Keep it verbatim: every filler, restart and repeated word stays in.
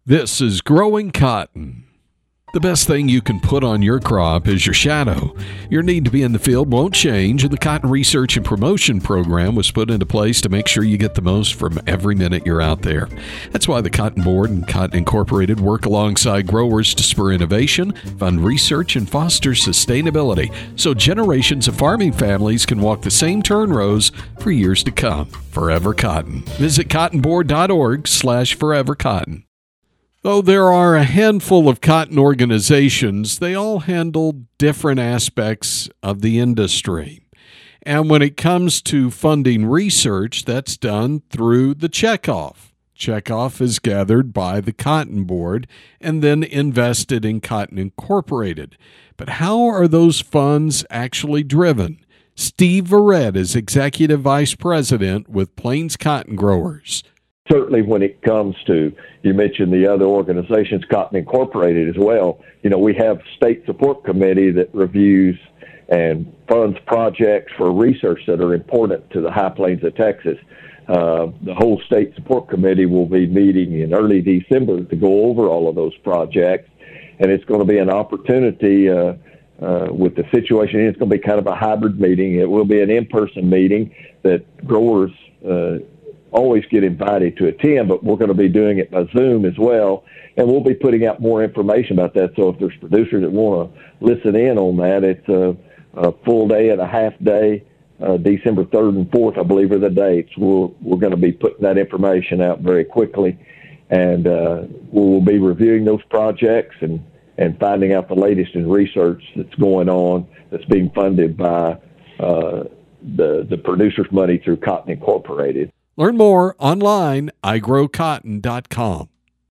This is Growing Cotton. The best thing you can put on your crop is your shadow. Your need to be in the field won't change, and the Cotton Research and Promotion Program was put into place to make sure you get the most from every minute you're out there. That's why the Cotton Board and Cotton Incorporated work alongside growers to spur innovation, fund research, and foster sustainability so generations of farming families can walk the same turn rows for years to come. Forever Cotton. Visit cottonboard.org slash forever cotton. Though there are a handful of cotton organizations, they all handle different aspects of the industry. And when it comes to funding research, that's done through the checkoff. Checkoff is gathered by the Cotton Board and then invested in Cotton Incorporated. But how are those funds actually driven? Steve Verrett is Executive Vice President with Plains Cotton Growers. Certainly when it comes to, you mentioned the other organizations, Cotton Incorporated as well, you know, we have state support committee that reviews and funds projects for research that are important to the high plains of Texas. Uh, the whole state support committee will be meeting in early December to go over all of those projects, and it's going to be an opportunity uh, uh, with the situation. It's going to be kind of a hybrid meeting. It will be an in-person meeting that growers uh, always get invited to attend, but we're going to be doing it by Zoom as well, and we'll be putting out more information about that. So if there's producers that want to listen in on that, it's a, a full day and a half day. Uh, December third and fourth, I believe, are the dates. We'll, we're going to be putting that information out very quickly, and uh, we will be reviewing those projects and, and finding out the latest in research that's going on that's being funded by uh, the, the producers' money through Cotton Incorporated. Learn more online, i grow cotton dot com.